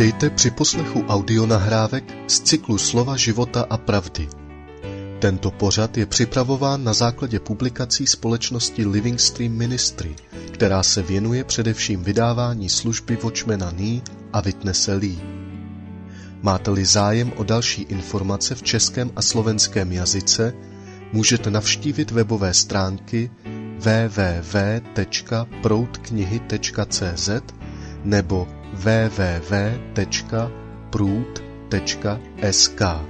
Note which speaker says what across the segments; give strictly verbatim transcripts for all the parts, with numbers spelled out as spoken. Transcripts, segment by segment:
Speaker 1: Vítejte při poslechu audionahrávek z cyklu Slova života a pravdy. Tento pořad je připravován na základě publikací společnosti Living Stream Ministry, která se věnuje především vydávání služby Watchmana Nee a Witnesse Lee. Máte-li zájem o další informace v českém a slovenském jazyce, můžete navštívit webové stránky w w w tečka proudknihy tečka c z nebo w w w tečka proud tečka s k.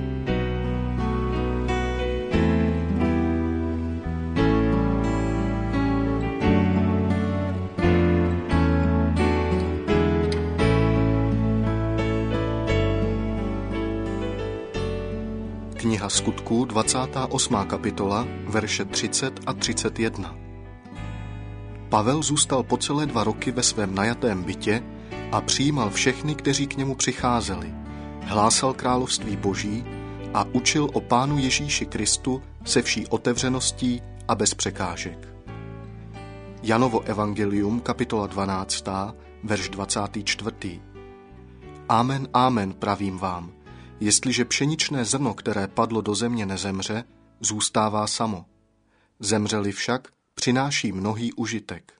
Speaker 1: Kniha Skutků, dvacátá osmá kapitola, verše třicet a třicet jedna. Pavel zůstal po celé dva roky ve svém najatém bytě a přijímal všechny, kteří k němu přicházeli. Hlásal království Boží a učil o Pánu Ježíši Kristu se vší otevřeností a bez překážek. Janovo evangelium, kapitola dvanáctá, verš dvacátý čtvrtý. Amen, amen, pravím vám, jestliže pšeničné zrno, které padlo do země, nezemře, zůstává samo. Zemřeli však, přináší mnohý užitek.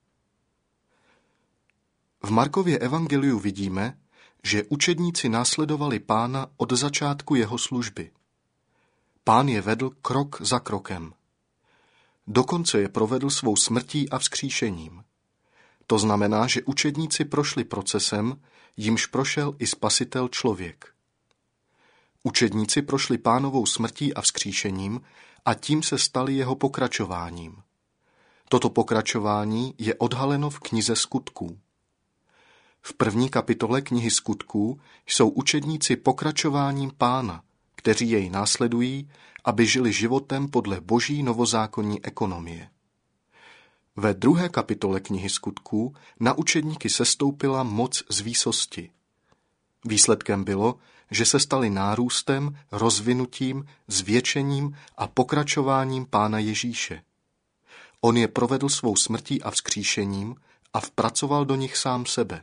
Speaker 1: V Markově evangeliu vidíme, že učedníci následovali Pána od začátku jeho služby. Pán je vedl krok za krokem. Dokonce je provedl svou smrtí a vzkříšením. To znamená, že učedníci prošli procesem, jímž prošel i Spasitel člověk. Učedníci prošli Pánovou smrtí a vzkříšením a tím se stali jeho pokračováním. Toto pokračování je odhaleno v knize Skutků. V první kapitole knihy Skutků jsou učedníci pokračováním Pána, kteří jej následují, aby žili životem podle boží novozákonní ekonomie. Ve druhé kapitole knihy Skutků na učedníky sestoupila moc z výsosti. Výsledkem bylo, že se stali nárůstem, rozvinutím, zvětšením a pokračováním Pána Ježíše. On je provedl svou smrtí a vzkříšením a vpracoval do nich sám sebe.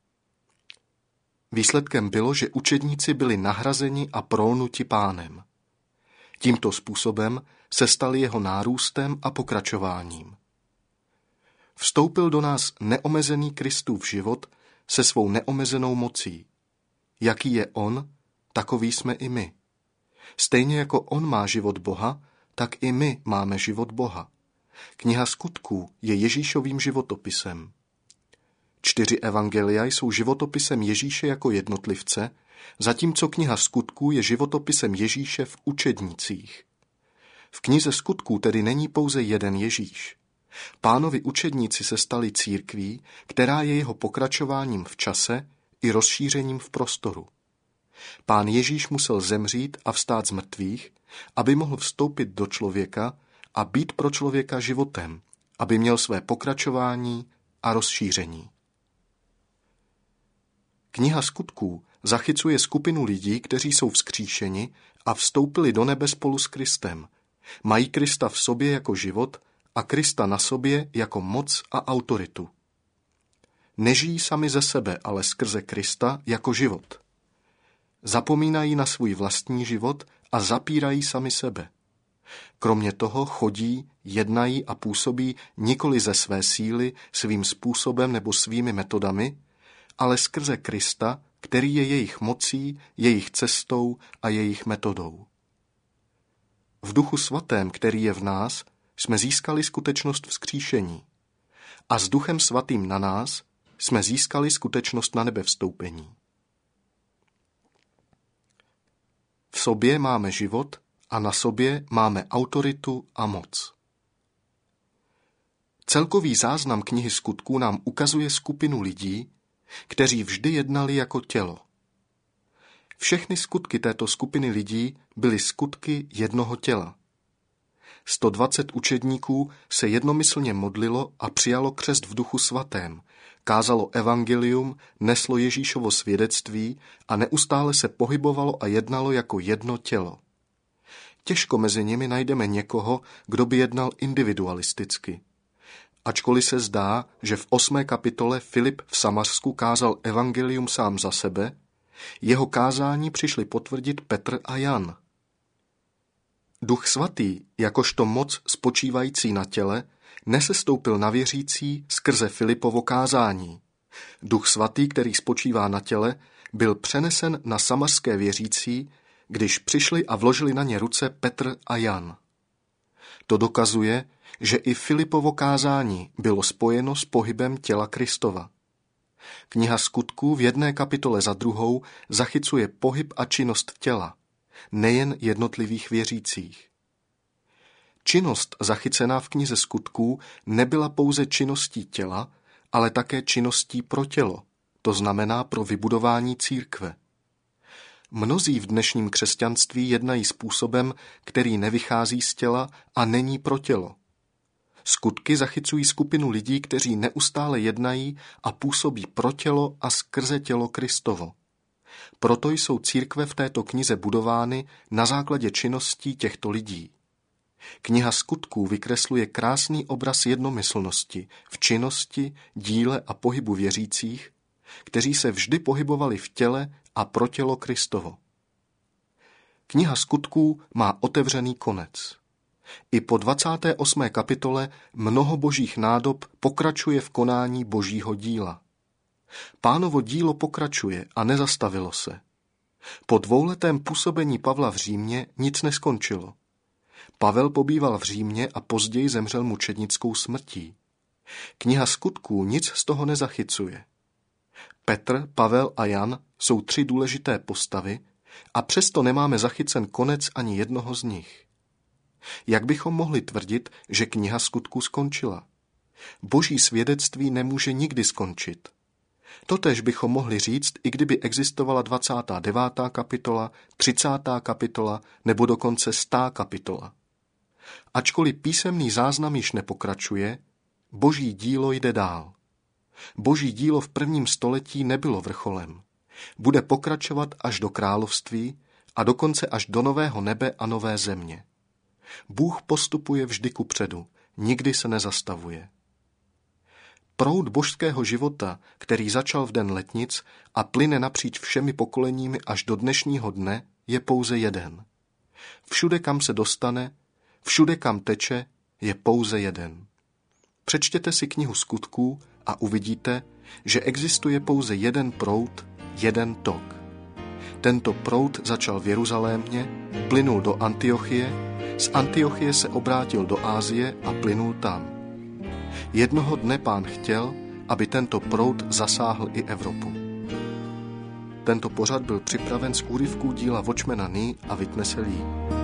Speaker 1: Výsledkem bylo, že učedníci byli nahrazeni a prolnuti Pánem. Tímto způsobem se stali jeho nárůstem a pokračováním. Vstoupil do nás neomezený Kristův život se svou neomezenou mocí. Jaký je on, takový jsme i my. Stejně jako on má život Boha, tak i my máme život Boha. Kniha Skutků je Ježíšovým životopisem. Čtyři evangelia jsou životopisem Ježíše jako jednotlivce, zatímco kniha Skutků je životopisem Ježíše v učednících. V knize Skutků tedy není pouze jeden Ježíš. Pánovi učedníci se stali církví, která je jeho pokračováním v čase i rozšířením v prostoru. Pán Ježíš musel zemřít a vstát z mrtvých, aby mohl vstoupit do člověka a být pro člověka životem, aby měl své pokračování a rozšíření. Kniha Skutků zachycuje skupinu lidí, kteří jsou vzkříšeni a vstoupili do nebe spolu s Kristem. Mají Krista v sobě jako život a Krista na sobě jako moc a autoritu. Nežijí sami ze sebe, ale skrze Krista jako život. Zapomínají na svůj vlastní život a zapírají sami sebe. Kromě toho chodí, jednají a působí nikoli ze své síly, svým způsobem nebo svými metodami, ale skrze Krista, který je jejich mocí, jejich cestou a jejich metodou. V Duchu Svatém, který je v nás, jsme získali skutečnost vzkříšení. A s Duchem Svatým na nás jsme získali skutečnost na nebe vstoupení. V sobě máme život a na sobě máme autoritu a moc. Celkový záznam knihy Skutků nám ukazuje skupinu lidí, kteří vždy jednali jako tělo. Všechny skutky této skupiny lidí byly skutky jednoho těla. sto dvacet učedníků se jednomyslně modlilo a přijalo křest v Duchu Svatém, kázalo evangelium, neslo Ježíšovo svědectví a neustále se pohybovalo a jednalo jako jedno tělo. Těžko mezi nimi najdeme někoho, kdo by jednal individualisticky. Ačkoliv se zdá, že v osmé kapitole Filip v Samařsku kázal evangelium sám za sebe, jeho kázání přišli potvrdit Petr a Jan. Duch svatý, jakožto moc spočívající na těle, nesestoupil na věřící skrze Filipovo kázání. Duch svatý, který spočívá na těle, byl přenesen na samařské věřící, když přišli a vložili na ně ruce Petr a Jan. To dokazuje, že i Filipovo kázání bylo spojeno s pohybem těla Kristova. Kniha Skutků v jedné kapitole za druhou zachycuje pohyb a činnost těla, nejen jednotlivých věřících. Činnost zachycená v knize Skutků nebyla pouze činností těla, ale také činností pro tělo, to znamená pro vybudování církve. Mnozí v dnešním křesťanství jednají způsobem, který nevychází z těla a není pro tělo. Skutky zachycují skupinu lidí, kteří neustále jednají a působí pro tělo a skrze tělo Kristovo. Proto jsou církve v této knize budovány na základě činností těchto lidí. Kniha Skutků vykresluje krásný obraz jednomyslnosti v činnosti, díle a pohybu věřících, kteří se vždy pohybovali v těle a pro tělo Kristovo. Kniha Skutků má otevřený konec. I po dvacáté osmé kapitole mnoho božích nádob pokračuje v konání božího díla. Pánovo dílo pokračuje a nezastavilo se. Po dvouletém působení Pavla v Římě nic neskončilo. Pavel pobýval v Římě a později zemřel mučednickou smrtí. Kniha Skutků nic z toho nezachycuje. Petr, Pavel a Jan jsou tři důležité postavy a přesto nemáme zachycen konec ani jednoho z nich. Jak bychom mohli tvrdit, že kniha Skutků skončila? Boží svědectví nemůže nikdy skončit. Totéž bychom mohli říct, i kdyby existovala dvacátá devátá kapitola, třicátá kapitola nebo dokonce stá kapitola. Ačkoliv písemný záznam již nepokračuje, boží dílo jde dál. Boží dílo v prvním století nebylo vrcholem. Bude pokračovat až do království a dokonce až do nového nebe a nové země. Bůh postupuje vždy kupředu, nikdy se nezastavuje. Proud božského života, který začal v den letnic a plyne napříč všemi pokoleními až do dnešního dne, je pouze jeden. Všude, kam se dostane, všude, kam teče, je pouze jeden. Přečtěte si knihu Skutků a uvidíte, že existuje pouze jeden proud, jeden tok. Tento proud začal v Jeruzalémě, plynul do Antiochie, z Antiochie se obrátil do Ázie a plynul tam. Jednoho dne Pán chtěl, aby tento proud zasáhl i Evropu. Tento pořad byl připraven z úryvků díla Watchmana Nee a Witnesse Lee.